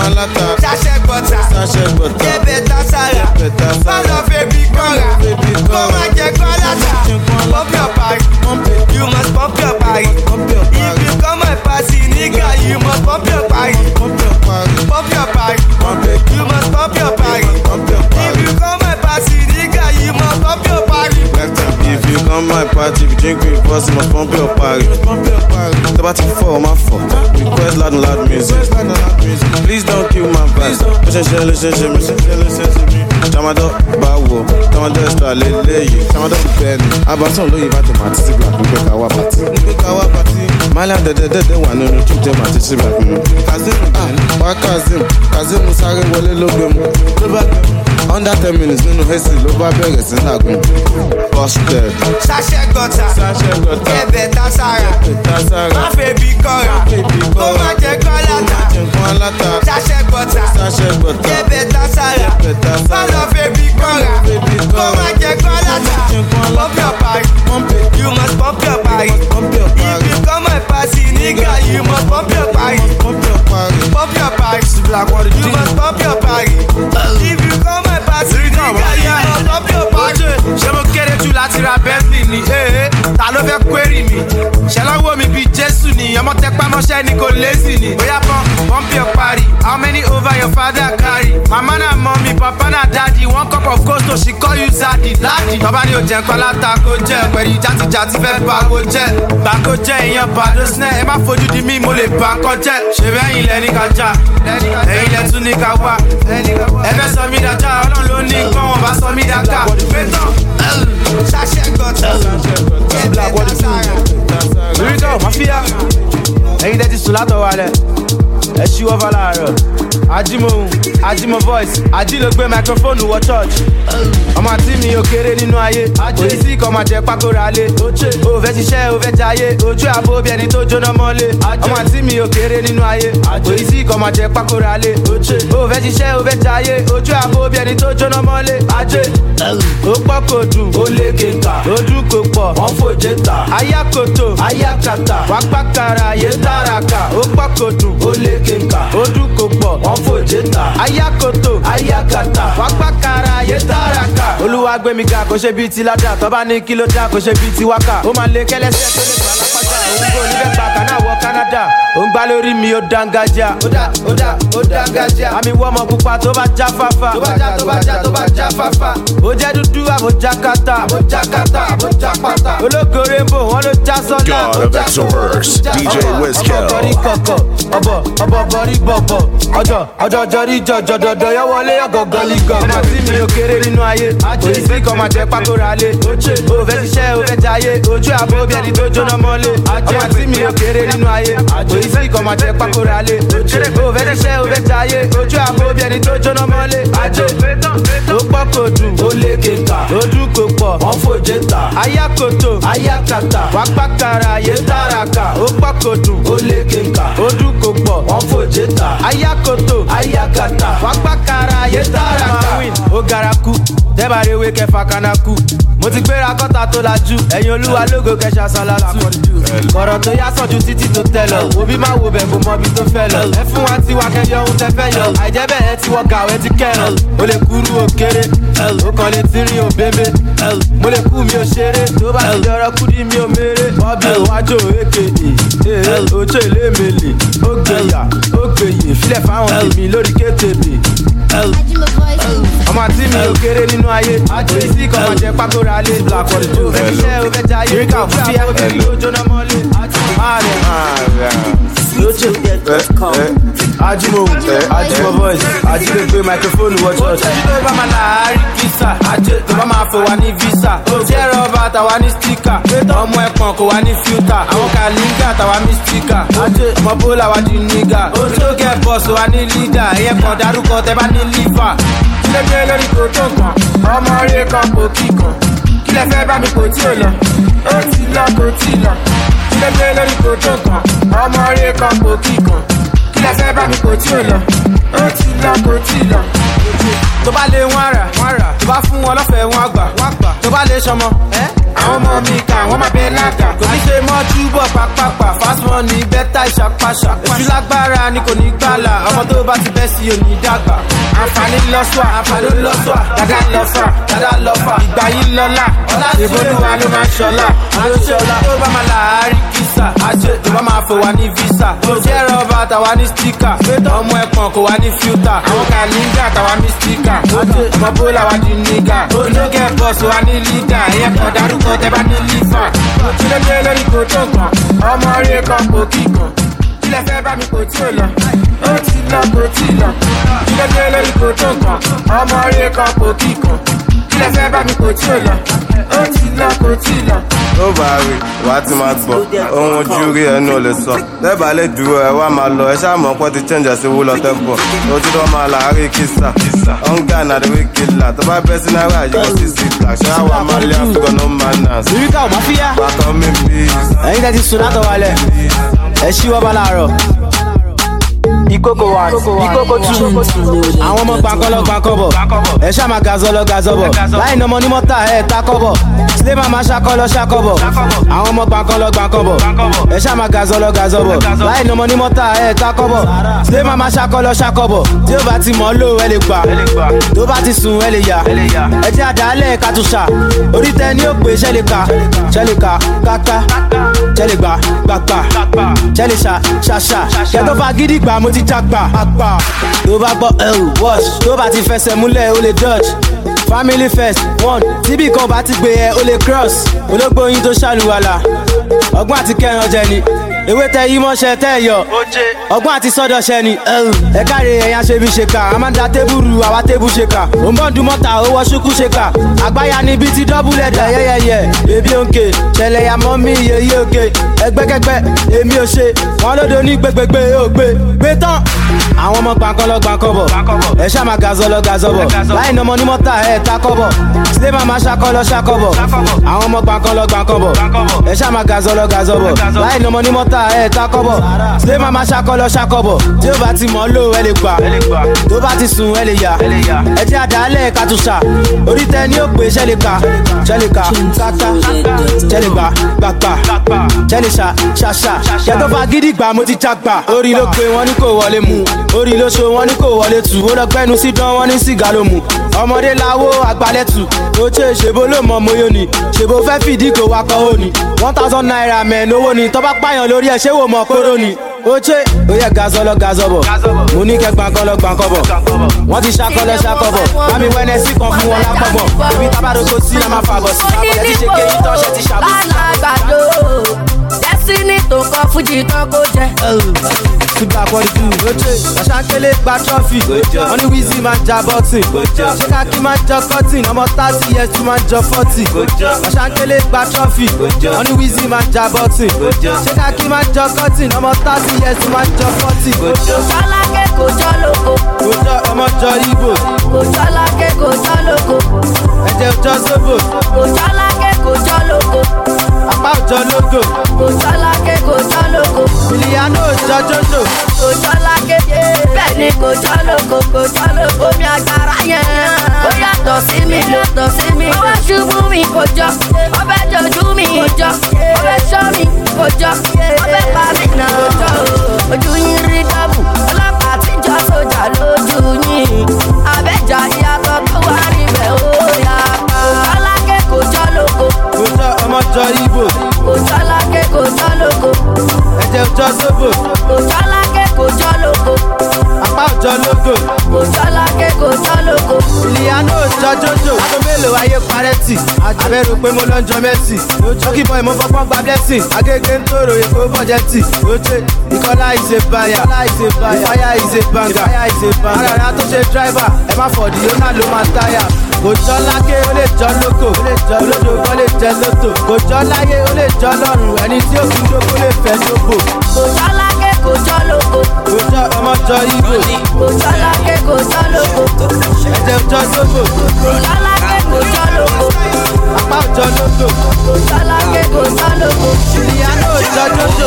ṣàṣẹ gọta kẹbẹ tasara má lọ fẹ́ bí kọ́ra kó má jẹ kọ́láta. pump your body you must pump your body if you come my party nigga you must pump your body pump your body you must pump your body if you come my party nigga you must pump your body. If you come my party, if you drink with us, you must pump your party. The party for my fault. Request loud and loud music. Please don't kill my vibe. Listen, listen, listen, listen, listen to me. Chamado, bawo, chamado extra lele. Chamado penny. Abaton lo yiba to my tisi black. We go kawa party. We go kawa party. Mala de de de de one no no chute my tisi black. Kazim, ah, wa Kazim, Kazim musare wole lobe mu. Loba under ten minutes nínú hesi ló bá bẹ̀rẹ̀ sí nàgún. Busted. ṣàṣẹ gọta kẹbẹ tasara má fẹ́ bí kọ́ra kó má jẹ kọ́láta. ṣàṣẹ gọta kẹbẹ tasara má lọ fẹ́ bí kọ́ra kó má jẹ kọ́láta. pump your body you must pump your body if you come my party nigga you must pump your body pump your body you must pump your body if you come my party nigga you must pump your body. ṣé mo kéré jù láti ra bentley ni ee ta ló fẹ́ query mi ṣẹlẹ́wọ́ mi bíi jésù ni ọmọ tẹpá mọ́ṣẹ́ ni kò lazy ni bóyá pump pump your party how many over your father carry mama na mommy papa na daddy one cup of cocoa she call you zaddy daddy tọ́ba ni o jẹ́ nǹkan láta kó jẹ́ pẹ̀lú játijàti fẹ́ bá kó jẹ́ bá kó jẹ́ èèyàn bàdó sinẹ́ ẹ má fojú di mí mo lè bá kọ́ jẹ́ ṣe bẹ́yìn lẹ́ni ká já ẹ̀yìn lẹ́ tún ní ká wá ẹ fẹ́ sọ mí dájà ọlọ́run ló ní kọ́ wọn bá sọ mí dáká pétọ́. ṣàṣẹ gọta kẹbẹ tasara. lórí kan mafia ẹ̀yin tẹ́tí sùn látọ̀ wálẹ̀ ẹ ṣíwọ́ fọláàrọ̀ ajímọ̀hún ajímọ̀ voice ají ló gbé microphone wọ church ọmọ àti mi ò kéré nínú ayé òyìn sí ikọ̀ máa jẹ pákóra lé o fẹ́ ṣiṣẹ́ o fẹ́ jayé ojú àbó bí ẹni tó jóná mọ́lé ọmọ àti mi ò kéré nínú ayé òyìn sí ikọ̀ máa jẹ pákóra lé o fẹ́ ṣiṣẹ́ o fẹ́ jayé ojú àbó bí ẹni tó jóná mọ́lé ajé ó pọ̀ kò dùn ó lé kéka ojú kò pọ̀ wọ́n fòjé ta ayákoto ayákata wàá pàkàrà yé tàràkà ó pọ̀ kò dùn ó lé kéka ojú kò pọ̀ wọ́n fòjé ta ayákoto ayákata wàá pàkàrà yé tàràkà. olúwa gbé mi ga kò ṣe bíi ti ládà tọ́ba ní kí ló dá kò ṣe bíi ti wákà ó máa lé kẹ́lẹ́sẹ̀ tó lè gbà lápájà òun kò ní fẹ́ gbà kaná wọ Canada òun gbá lórí mi ó dángájá ó dá ó dá ó dángájá àmì wọ́mọ pupa tó bá já fáfá tó bá já tó bá já tó bá já fáfá ó jẹ́ dúdú àbójá kátà àbójá kátà àbójá pátá ológo rainbow wọn ló já já sọ́lá. God of Exoverse, D J Wizkel. Ọbọ̀ kọ̀kọ̀, ọbọ̀ ọbọ̀ bọ̀rí bọ̀bọ̀. Ọjọ́ ọjọ́ jọrí jọjọ dọ̀dọ̀ yọ wọlé ọgọ̀gọ̀ lígọ̀. Ọmọ tí mi ò kéré nínú ayé. Òyìnbí kan máa jẹ pákóra lé. O fẹ́ ṣiṣẹ́ o fẹ́ jayé. Ojú àbò bí ẹni tó jóná mọ́lé. Ọmọ tí mi ò kéré nínú ayé. Òyìnbí kan máa jẹ pákóra lé. O fẹ́ ṣiṣẹ́ o fẹ́ jayé. Ojú àbò bí ẹni tó jóná mọ́lé. Ó pọ̀ kò dùn, ó lé kéka. Ojú kò pọ̀, wọ́n fòjé ta. Ayákoto, ayákata. Wá pàkàrà yé tàràkà. Ó pọ̀ kò dùn, ó lé kéka. Ojú kò pọ̀, wọ́n fòjé ta. Ayákoto, ayákata. Wá pàkàrà yé tàràkà. Ó gara kú, tẹ́bàrẹ̀ wé kẹfà kanaku. Mo ti gbéra kọ́ta tó lajú. Ẹ̀yin olúwa lógo kẹṣà sanlá tù. Kọ̀rọ̀ tó yá sọ̀jú títí tó tẹ̀ lọ. Òbí máa wo bẹ̀ kó mọ bí tó fẹ́ lọ. Ẹ fún wa tiwa kẹyọ ohun tẹ fẹ́ yọ. Àìjẹ́ bẹ́ẹ̀ ti wọ gàwé ti kẹ́ràn. O lè kúrú òkèrè. Ó kàn lè ti rin òbébé. Mo lè kú mi ò ṣeré. Tó bá ti dọ̀rọ̀ kú dí mi ò méré. Bọ́bí òwájò èké è. Ojú ìlémèlè. Ó gbèyà, ó gbèyè. Filẹ̀ fáwọn tèmi lórí kétébi. Ọmọ tí mi ò kéré nínú ayé. Òyìnbí kan máa jẹ pákóra lé. Làkọ̀dé tó fẹ́ ṣiṣẹ́ ó fẹ́ jayé. Yíká fún fi ẹ́ òbí ló jóná mọ́lé. Máa rẹ̀. Lójú Ajimo, Ajimo voice, Ajimo gbé microphone wọ church. Tó bá máa láàárín kìsà, tó bá máa fò wá ní visa. Jẹ́ rọ́bà tàwa ní sticker, ọmọ ẹ̀pọ̀n kò wá ní filter. Àwọn kàlíńgà tàwa ní sticker, ọmọ bólà wá di nígà. Tó kẹ́ bọ́ọ̀sì wá ní leader, ẹ̀yẹ kan dárúkọ tẹ́ bá ní liver. Kílẹ̀ gbé lórí kò tó kàn, ọmọ rẹ̀ kan kò kíkan. Kílẹ̀ fẹ́ bá mi kò tí ò lọ, ó ti lọ kò tí lọ. Kílẹ̀ gbé lórí kò tó kàn, ọmọ rẹ̀ kan kò kíkan. Kílẹ̀ fẹ́ bá mi kò tí ò lọ, ó ti lọ kò tí lọ. Tó bá lé wọn rà, tó bá fún wọn lọ́fẹ̀ẹ́ wọn àgbà, tó bá lé sọmọ, àwọn ọmọ mi kà wọ́n máa bẹ lága. Kò ní ṣe mọ́ túbọ̀ pápápá, fast money bẹ́tà ìṣàpàṣà. Èṣù lágbára ni kò ní gbàlà, ọmọ tó bá ti bẹ́ sí òní dàgbà. Àǹfààní lọ́sọ̀, àǹfààní lọ́sọ̀, dada lọ́fà, dada lọ́fà, ìgbà yìí lọ́la. Ìbòlúwa ló máa ń ṣọlá, àlóṣọlá. Tó bá máa láàárín kìsà, tó bá máa fò wá ní visa. Jẹ́ rọ́bà tàwa ní sticker, ọmọ ẹ̀pọ̀n kò wá ní filter. Àwọn kàlíńgà tàwa ní sticker, ọmọ bólà wá di nígà. Ológẹ̀ bọ́ọ̀sì wá ní leader, ẹ̀yẹ kan dárúkọ tẹ́ bá ní liver. Kílẹ̀ gbé lórí kò tó kàn, ọmọ rẹ̀ kan kò kíkan. Kílẹ̀ fẹ́ bá mi kò tí ò lọ, ó ti lọ kò tí lọ. Kílẹ̀ gbé lórí kò tó kàn, ọmọ rẹ̀ kan kò kíkan. Kílẹ̀ fẹ́ bá mi kò tí ò lọ, ó ti lọ kò tí lọ. Ó bá rí wàá ti máa gbọ́ ohun ojú rí ẹnu ò lè sọ lẹ́bàá lè dúró ẹ wá máa lọ ẹ ṣáà mọ̀ pé ti change ẹ̀ sí wúlọ tẹ́bọ̀ ojú tó máa láàárín kìsà ọ̀ǹgà náà the way killer tó bá bẹ́ sí náírà yìí kò sí sí ìtà ṣé àwọn amália fúgọ̀ no manners. Ìríkà ò bá fíyà. Bàkàn mi bí. Ẹ̀yin tẹ́ ti sùn látọ̀ wálẹ̀ ẹ ṣíwọ́ bá láàárọ̀. Ìkókò one, ìkókò two, àwọn ọmọ gbàǹkọ́lọ́ gbàǹkọ́bọ̀, ẹ ṣáà máa gazọ́ lọ gazọ́ bọ̀, láì nà ọmọ ní mọ́tà ẹ̀ takọ́bọ̀, sílé máa máa ṣakọ́lọ́ ṣakọ́bọ̀, àwọn ọmọ gbàǹkọ́lọ́ gbàǹkọ́bọ̀, ẹ ṣáà máa gazọ́ lọ gazọ́ bọ̀, láì nà ọmọ ní mọ́tà ẹ̀ takọ́bọ̀, sílé máa máa ṣakọ́lọ́ ṣakọ́bọ̀, tí ó bá ti mọ̀ lò ẹ lè gbà, tó bá ti sùn ẹ lè yà, ẹ jẹ́ àdálẹ̀ kàtúnṣà, orí tẹ ní ó pè ṣẹ́ lè ka, ṣẹ́ lè ka káká, ṣẹ́ lè gbà gbàgbà, ṣẹ́ lè ṣà ṣàṣà, kẹ́ tó fa gidi gbà mo ti jagba agba tó bá gbọ́ ẹ̀rù wash tó bá ti fẹsẹ̀ múlẹ̀ ó lè dodge family first one tíbi kan bá ti gbé ẹ ó lè cross ológbóyin tó ṣàlùwàlà ọgbọ́n àti kẹran jẹ ni ewé tẹ yí mọ́ṣẹ́ tẹ́ ẹ̀ yọ ọgbọ́n àti sọ́dọ̀ ṣẹ ni ẹ káre ẹ̀yà ṣe bí ṣe kà á máa ń da tébùrù àwa tébù ṣe kà ó ń bọ̀ dùn mọ́ta owó ṣúkú ṣe kà àgbáyà níbi tí dọ́bù lẹ́dà yẹ́yẹ́yẹ́ bèbí òǹkè ṣẹlẹ̀ ya mọ́ mi yèyí òkè ẹgbẹ́kẹ́gbẹ́ èmi ò ṣe wọn lódo ní gbẹgbẹgbẹ ó gbé gbé tán àwọn ọmọ gbàǹkọ́lọ́ gbàǹkọ́bọ̀ ẹ ṣáà máa gazọ́ lọ gazọ́ bọ̀ láì nà ọmọ ní mọ́tà ẹ̀ takọ́bọ̀ sílé máa máa ṣakọ́lọ́ ṣakọ́bọ̀ àwọn ọmọ gbàǹkọ́lọ́ gbàǹkọ́bọ̀ ẹ ṣáà máa gazọ́ lọ gazọ́ bọ̀ láì nà ọmọ ní mọ́tà ẹ̀ takọ́bọ̀ sílé máa máa ṣakọ́lọ́ ṣakọ́bọ̀ tí ó bá ti mọ̀ lò ẹ lè gbà tó bá ti sùn ẹ lè yà ẹ jẹ́ àdálẹ̀ kàtúnṣà orí tẹ ní ó pè ṣẹ́ lè ka ṣẹ́ lè ka káká ṣẹ́ lè gbà gbàgbà ṣẹ́ lè ṣà ṣàṣà kẹ́ tó fa gidi gbà mo ti jagba orí ló pe wọn ní kò wọlé mu orí ló so wọn ní kò wọlé tù ó lọ gbẹnu sí dán wọn ní sìgá ló mu ọmọdé láwo àgbálẹ̀tù ó ṣe ṣèbó ló mọ moyo ni ṣèbó fẹ́ fìdí kò wá kọ́ ó ní one thousand naira mẹ́ẹ̀ẹ́n owó ni tó bá pààyàn lórí ẹ̀ ṣé wò mọ̀ kóró ni ó ṣe ó yẹ gazọ́ lọ gazọ́ bọ̀ mo ní kẹ́ gbàǹkọ́lọ́ gbàǹkọ́bọ̀ wọ́n ti ṣakọ́lọ́ ṣakọ́bọ̀ bámi wẹ́nẹ́ sí kan fún wọn lápọ̀bọ̀ ibi tábàdókò sí la máa fàbọ̀ sí abọ́lẹ̀ tí ṣe kéyìn tọ́ṣẹ́ ti ṣàbùsí. Fuji kan kó jẹ. See black what it do, Ashankele gba trophy. Money Wizzy man ja boxing. Ṣé Kaki man jọ cutting? Ọmọ thirty years tí man jọ forty. Ashankele gba trophy. Money Wizzy man ja boxing. Ṣé Kaki man jọ cutting? Ọmọ thirty years tí man jọ forty. Kòjọ́lákẹ́ kòjọ́ lóko. Kòjọ́ ọmọ jọ Igbo. Kòjọ́lákẹ́ kòjọ́ lóko. Ẹ̀jẹ̀ òjọ́ Sóbò. Kòjọ́lákẹ́ kòjọ́ lóko. Apá òjọ́ lógo. Kòjọ́lákẹ́ kòjọ́ lóko. Ìlíyànó òjọ́ Jojo. Kòjọ́lákẹ́ bẹ́ẹ̀ ni kòjọ́ lóko. Kòjọ́ lóko mi àgbàrá yẹn. Ó yàtọ̀ sí mi lọ́tọ̀ sí mi. Ó fẹ́ ṣubú mi kòjọ́. Ó fẹ́ jọjú mi kòjọ́. Ó fẹ́ ṣọ́ mi kòjọ́. Ó fẹ́ pa mí náà kòjọ́. Ojú yín rí dábù. Ọlọ́pàá àtijọ́ sójà lójú yín. Abẹ́jà ìyàtọ̀ tó wá rí bẹ́ẹ̀ ó yà pa. Kòjọ́lákẹ́ kòjọ́ lóko. Kòjọ́ ọmọ jọ Igbo. Kòjọ́lákẹ́ kòjọ́ lóko. Ẹ̀jẹ̀ òjọ́ Sóbò. Kòjọ́lákẹ́ kòjọ́ lóko. Apá òjọ́ lógo. Kòjọ́lákẹ́ kòjọ́ lóko. Ìlíyànó òjọ́ Jojo. Àgọ́ mélòó ayé parẹ́ tì? Àbẹ̀rù pé mo lọ ń jọ Messi. Jókì bọ̀ ìmọ̀ fọgbọ́n gba blessing. Agége ń tòrò èkó bọ̀jẹ̀ tì. Oje Ìkọlá ìṣe báyà. Ìfáyà ìṣe banga. Àràrà tó ṣe driver. Ẹ má fọ̀dí ó náà ló máa táyà. Kòjọ́lákẹ́ ó lè jọ lóko. Olódò kan lè jẹ lóto. Kòjọ́láyé ó lè jọ lọ́rùn. Ẹni tí ó fi dókó lè fẹ́ dóbò. Kòjọ́lákẹ́ kòjọ́ lóko. Kòjọ́ ọmọ jọ Igbo. Kòjọ́lákẹ́ kòjọ́ lóko. Ẹ̀jẹ̀ òjọ́ Sóbò. Kòjọ́lákẹ́ kòjọ́ lóko. Apá òjọ́ lógo. Kòjọ́lákẹ́ kòjọ́ lóko. Ìlíyànó òjọ́ Jojo.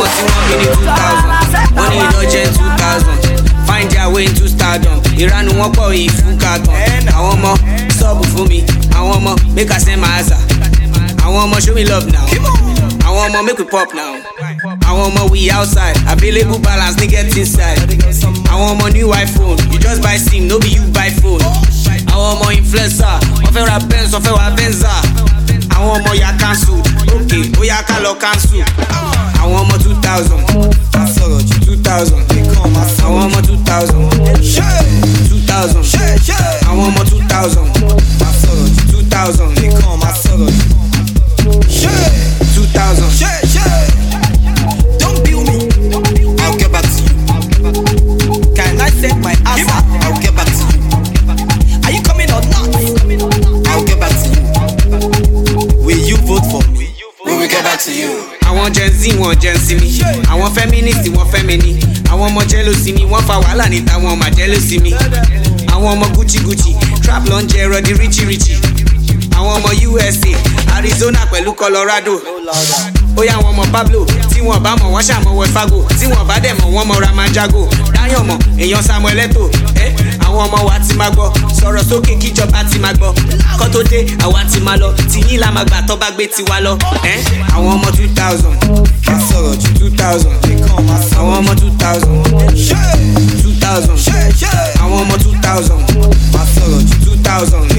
Wọ́n ní ìdọ́jẹ́ two thousand. Find their way into stardom. Ìranu wọn pọ̀ yìí fún carton. Àwọn ọmọ sọ́ọ̀bù fún mi. Àwọn ọmọ make I send my answer. Àwọn ọmọ show me love now. Àwọn ọmọ make we pop now. Àwọn ọmọ we outside. Available balance ní get inside. Àwọn ọmọ new iPhone. You just buy sim, no be you buy phone. Àwọn ọmọ influencer. Wọ́n fẹ́ ra Benz, wọ́n fẹ́ ra Benza. Àwọn ọmọ ya cancel. Okay, ó yá ká lọ cancel. Àwọn ọmọ two thousand. two thousand. Àwọn ọmọ two thousand. two thousand. Àwọn ọmọ two thousand. two thousand. two thousand. Don't bill me. I'll get back to you. Can I set my ass up? I'll get back to you. Are you coming or not? I'll get back to you. Will you vote for me? We will get back to you. Àwọn Gen Z wọn Gen sí mi. Àwọn feminist wọn femini. Àwọn ọmọ jealousy mi wọ́n fa wàhálà níta àwọn ọmọ jealousy mi. Àwọn ọmọ Gucci Gucci trap ló ń jẹ ẹrọ di richie richie. Àwọn ọmọ U S A Arizona pẹ̀lú Colorado. Ó yá àwọn ọmọ Pablo tí wọ́n bá mọ̀ wọ́n ṣàmọ̀ Wells Fargo tí wọ́n bá dẹ̀ mọ̀ wọ́n mọ̀ Ramanjago. Dáyọ̀ mọ̀ èèyàn Samuel Eto. Àwọn ọmọ wa ti máa gbọ́ sọ̀rọ̀ sókè kíjọba ti máa gbọ́. Kọ́ tó dé àwa ti máa lọ tí yín la máa gbà tó bá gbé tiwa lọ. Àwọn ọmọ two thousand. two thousand. Àwọn ọmọ two thousand. two thousand. Àwọn ọmọ two thousand. two thousand.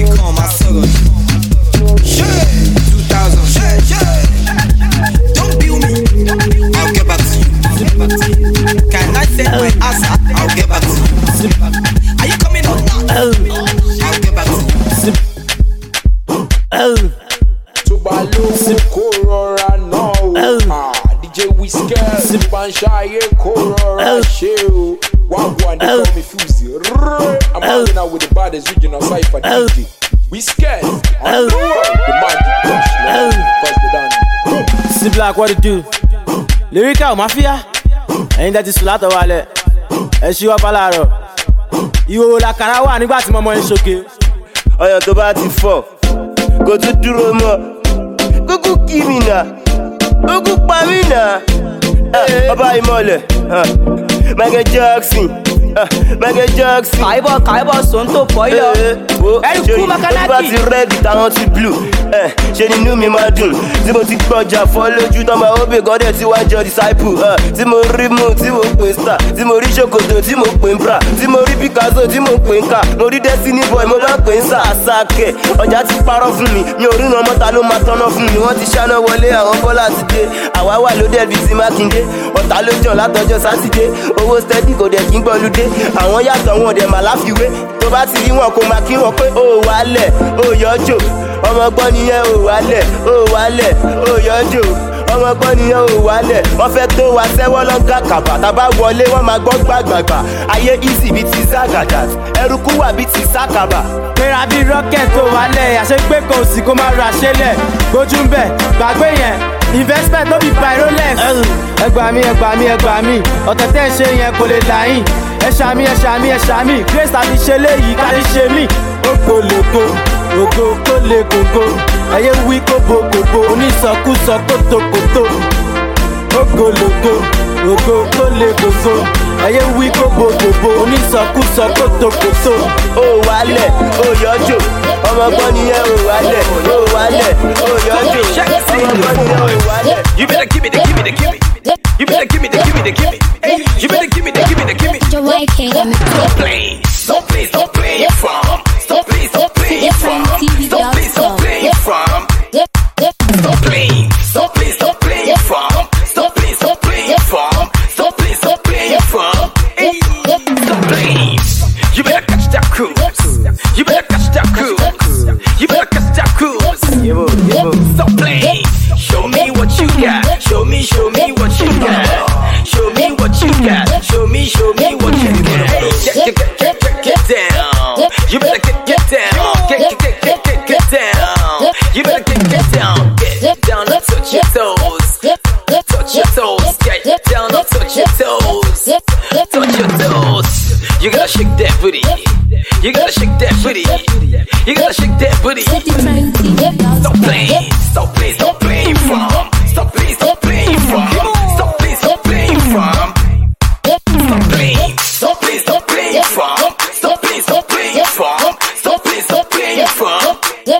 two thousand. Don't bill me. I'll get back to you. Can I set my ass up? I'll get back to you. Are you coming or not? I'll get back to you. Tó bá lówó kó rọra náà o. D J Wizkid tó bá ń ṣayé kó rọra ṣe o. Wagwan, they call me Fuzzy. I'm hanging out with the baddest regional cypher D J Wizkid. On the world, the magic brush. Cause they done. See black what it do? Lyrical Mafia. Ẹ̀yin tẹ́ ti sùn látọ̀ wálẹ̀. Ẹ ṣí wọ́n pálárọ̀. Ìhòòhò làkàrà wà nígbà tí mọ́mọ́ ń ṣoge. Ọyàn tó bá ti fọ̀, kò tún dúró mọ́. Kúkú kí mi nà, kúkú pa mí nà. Ọba ìmọ̀lẹ̀, Michael Jackson. Michael Jackson. Kàìbọ̀ kàìbọ̀ sọ̀ńtò pọ́ìlọ̀. Ẹ̀rí kú Makanaki. Tó bá ti rẹ́ẹ̀dì táwọn ti blue. Ṣé nínú mi máa dùn? Tí mo ti gbọ́jà fọ́ lójú tán máa ó bè gọ́dẹ̀ tí wàá jọ disciple. Tí mo rí mú tí mo pè star. Tí mo rí ṣòkòtò tí mo pè ń bra. Tí mo rí Picasso tí mo pè ń kà. Mo rí Destiny boy mo bá pè ń sà àsákẹ̀. Ọjà ti parọ́ fún mi. Mi ò ríran mọ́ta ló máa tọ́nà fún mi. Wọ́n ti ṣáná wọlé àwọn Bọ́lá ti dé. Àwa wà ló dẹ̀ bí ti Mákindé. Ọ̀tá ló jàn látọjọ́ Sátidé. Owó steady kò dẹ̀ kí ń gbọ́ludé. Àwọn yàtọ̀ wọn dẹ̀ mà láfiwé. Tó bá ti rí wọn kó máa kí wọn pé ó wálẹ̀ ó yọjò. Ọmọ gbọ́n nìyẹn ó wálẹ̀ ó wálẹ̀ ó yọjò. ọmọ gbọ́n nìyẹn ò wálẹ̀ wọ́n fẹ́ tó wa sẹ́wọ́ lọ́gà kàbà tàbá wọlé wọ́n máa gbọ́ gbàgbàgbà ayé easy bíi ti zagadat ẹrùkú wà bíi ti sákàbà. Mẹ́ra bíi rocket tó wálẹ̀ àṣegbé kan òsì kó máa ra ṣẹlẹ̀ gbójú ń bẹ̀ gbàgbé yẹn investment no be by Rolex. ẹgbà mi ẹgbà mi ẹgbà mi ọ̀tẹ̀ tẹ́ ń ṣe yẹn kò lè là yín ẹ ṣàmì ẹ ṣàmì ẹ ṣàmì grace tàbí ṣe léyìí kárí ṣe mí. ó gbólógbó ògo kó lè gògó ẹyẹ wí kóbokòbo onísọkúsọ kótókótó. ó gbólógbó ògo kó lè gògó ẹyẹ wí kóbokòbo onísọkúsọ kótókótó. ó wálẹ̀ ó yọjò ọmọ gbọ́n nìyẹn ò wálẹ̀ ó wálẹ̀ ó yọjò ọmọ gbọ́n nìyẹn ò wálẹ̀. You better give me the, give me the, give me. You better give me the, give me the, give me. You better give me the, give me the, give me. Stop playing, stop playing, stop playing from. Stop playing, stop playing from. Stop playing, stop playing from. Stop playing, stop playing, stop playing from. Stop playing, stop playing from. Stop playing, stop playing from. Stop playing. You better catch that cruise. You better catch that cruise. You better catch that cruise. Stop playing. Show me what you got. Show me, show me what you got. Show me what you got. Show me, show me what you got. Get, get, get, get, get down. You better get, get down. Get, get, get, get, get, get down. You better get, get down. Get down and touch your toes. Touch your toes. Get down and touch your toes. Touch your toes. You gotta shake that booty. You gotta shake that booty. You gotta shake that booty. Stop playing. Stop playing. Stop playing from. Stop playing. Stop playing from. Stop playing. Stop playing from. Stop playing. Stop playing. Stop playing from. Stop playing. Stop playing from. Stop playing. Stop playing from.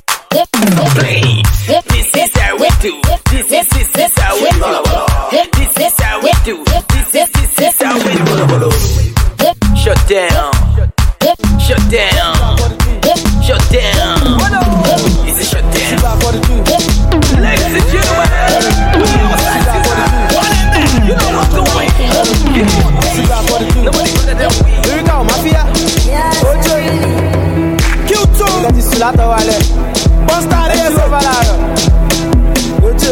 Stop playing. This is how we do. This is this is how we do. This is how we do. This is this is how we do. Shut down. Shut down. Shut down. It's a shut down. Ladies and gentlemen, you know what's going on. Nobody better than we. Here we go, mafia. Ojo. Q two. That is Sulato Wale. Posta de Sovalaro. Ojo.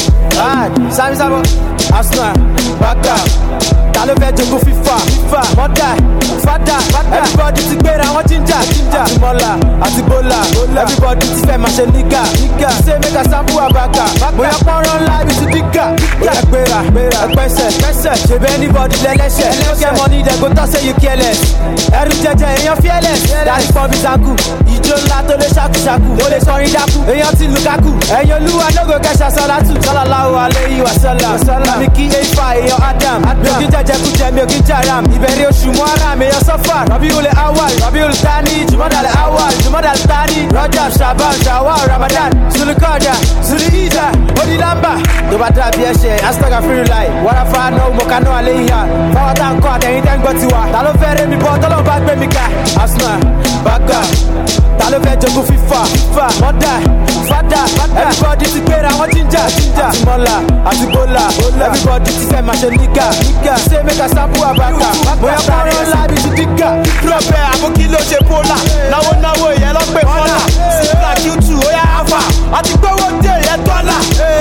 Ah, Sami Sabo. Asna. Baka. Talo fẹ́ jogun FIFA, FIFA, mọ́dà, fada, everybody ti gbéra wọn jíjà, jíjà, àti mọ́là, àti bọ́là, everybody ti fẹ́ máa ṣe nígà, nígà, ṣé mẹ́ka sábú àbàkà, bóyá pọ́nrán ńlá ibi ti dígà, dígà, gbéra, gbéra, ẹgbẹ́sẹ̀, gbẹ́sẹ̀, ṣèbẹ́ anybody lẹ́lẹ́sẹ̀, no get money dem go talk say you careless, ẹrù jẹjẹ èèyàn fearless, that is for bisanku, ìjó ńlá tó lè ṣàkúṣàkú, ó lè sọrin dákú, èèyàn ti Lukaku, ẹ̀yin olúwa nógo kẹsà sọ́lá tù, sallallahu alayhi wa sallam, mi kí eifa èèyàn Adam, Adam. Jẹkújẹ mi ò kí jaram ìbẹ̀rẹ̀ oṣù muharam èèyàn sọ́fà rabiul awal rabiul tani jumadal awal jumadal tani rajab shaban shawwal ramadan zulukada zulhijja odilamba tó bá dàbí ẹ̀ṣẹ̀ astaga free life wàràfà náà mo kaná alẹ́ ìhà fáwọn tá à ń kọ́ àtẹ̀yìn tẹ́ ń gbọ́ tiwa ta ló fẹ́ rẹ́ mi bọ́ tọ́lọ́ bá gbé mi ká asma baga ta ló fẹ́ jogún fífa fífa mọ́dà fada everybody ti gbéra wọn jíjà jíjà àti mọ́là àti bọ́là everybody ti fẹ́ máa ṣe nígà nígà ṣé mẹ́ka sábú àbàkà bóyá pọ́nrán ńlá bí ti dígà. Rọ̀bẹ̀ àbókí ló ṣe bọ́là náwó náwó ìyẹn lọ́pẹ̀ fọ́là sígbà Q two ó yá alpha àti gbówó dé ìyẹn dọ́là.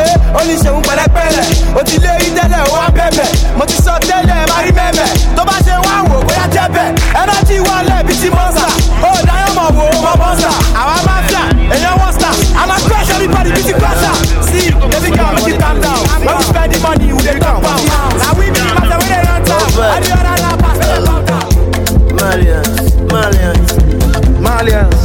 Ó ní ṣeun pẹ̀lẹ́pẹ̀lẹ́ ó ti lé rí tẹ́lẹ̀ ó wá bẹ̀bẹ̀ mo ti sọ tẹ́lẹ̀ má rí mẹ́mẹ́ tó bá ṣe wá wò bóyá jẹ́bẹ̀ ẹnẹ́jì wà lẹ́bi tí mọ́sà ó dáyọ̀ mọ̀ wò ó mọ̀ bọ́sà àwa máa fíà èèyàn wọ́n sà àmà crash everybody bí ti gbàṣà sí baby girl make you calm down when we spend the money we dey calm down na we be the matter wey dey run town and the other na pass dey calm down. Malians, Malians, Malians.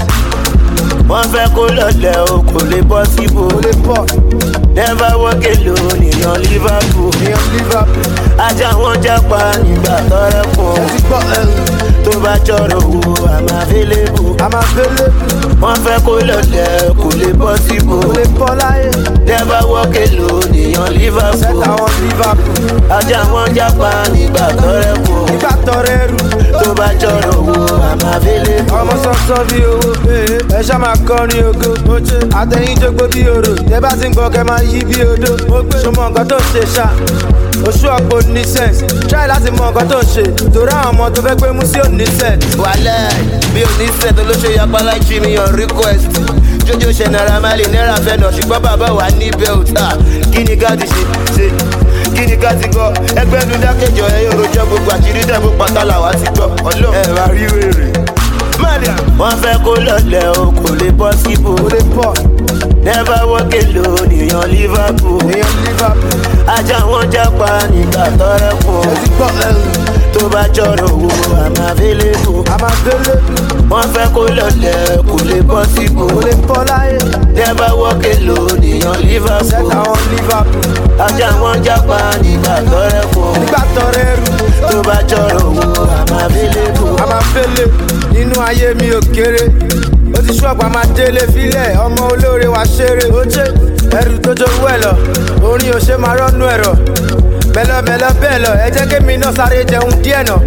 wọ́n fẹ́ kó lọ́lẹ̀ o kò lè bọ́ síbò. kò lè bọ́. never walk alone èèyàn Liverpool. èèyàn Liverpool. ajá wọn jápa nígbà tọrẹ kùn. ẹ ti gbọ́ ẹrù. tó bá jọrọ wo àmà fẹlẹ́bù. àmà fẹlẹ́bù. wọ́n fẹ́ kó lọ́lẹ̀ kò lè bọ́ síbò. kò lè bọ́ láyé. never walk alone èèyàn Liverpool. sẹ́tà wọn Liverpool. ajá wọn jápa nígbà tọrẹ kùn. nígbà tọrẹ rù. tó bá jọrọ wo àmà fẹlẹ́bù. ọmọ sọ́sọ́ bí owó ẹ ṣá máa kọrin ogo àtẹ̀yìn jógbó bí oro tẹ́ bá ti ń gbọ́ kẹ́ máa yí bí odó ṣọmọ nǹkan tó ń ṣe ṣá oṣù ọ̀pọ̀ ní sense try láti mọ nǹkan tó ń ṣe torí àwọn ọmọ tó fẹ́ gbé mú sí òní sense. wàhálà bí òní sense ló ṣe yapa láì jí mi on request Jojo General Mali náírà fẹ́ nà ṣùgbọ́n bàbá wa ní belt. Kí ni ká ti ṣe ṣe? Kí ni ká ti gbọ́? Ẹgbẹ́ nu dákẹ́jọ ẹ yóò rojọ́ gbogbo àṣírí dẹ́gbó pátá làwa ti gbọ́. Ọlọ́run ẹ wá rí wèrè. Wọ́n fẹ́ kó lọ́lẹ̀ o kò lè bọ́ síbò. Never walk alone èèyàn Liverpool. Ajá wọn jápa nígbà tọ́rẹ́ pọ̀. Tó bá jọ̀rọ̀ owó àmà available. Wọ́n fẹ́ kó lọ́lẹ̀ kò lè bọ́ síbò. Never walk alone èèyàn Liverpool. Ajá wọn jápa nígbà tọ́rẹ́ pọ̀. Tó bá jọ̀rọ̀ owó àmà available. Nínú ayé mi ò kéré, ó ti ṣọ́ọ̀pù àmà délé filẹ̀, ọmọ olóore wa ṣeré. Ó jẹ́ ẹrù tó jowó ẹ̀ lọ, orin ò ṣe máa rọ́nú ẹ̀rọ. Mẹ́lọ́mẹ́lọ́ bẹ́ẹ̀ lọ, ẹ jẹ́ kémi náà sáré jẹun díẹ̀ náà.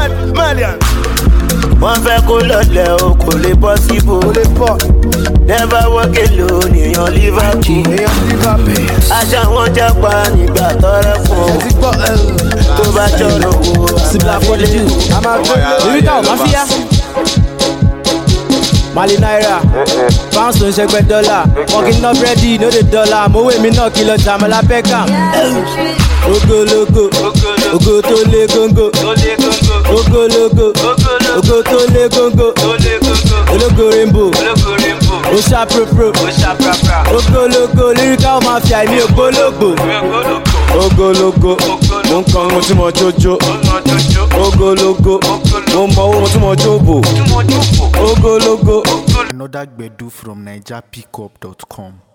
Wọ́n fẹ́ kó lọ́lẹ̀ o kò lè bọ́ síbò. Never walk alone èèyàn Liverpool. Aṣá wọn jápa nígbà tọ́rẹ́ fún. Tó bá jọ̀rọ̀ owó àmàlẹ́. Lyrical Mafia. Mali naira, pounds tó ń ṣẹgbẹ́ dọ́là. Working up ready, no dey dollar. Mo wé mi náà kí lọ Jamala Beckham. Ogologo, ogo tó lé góńgó. Ogologo, ogo tó lé góńgó. Ológo rainbow, ó ṣá pro-pro. Ogologo, Lyrical Mafia, èmi ò gbólógbò. Ogologo, mo ń kọrin mo tún mọ jójó. Ogologo, mo mọ owó mo tún mọ jóbò. Ogologo. Another Gbedu from Niger Pickup dot com.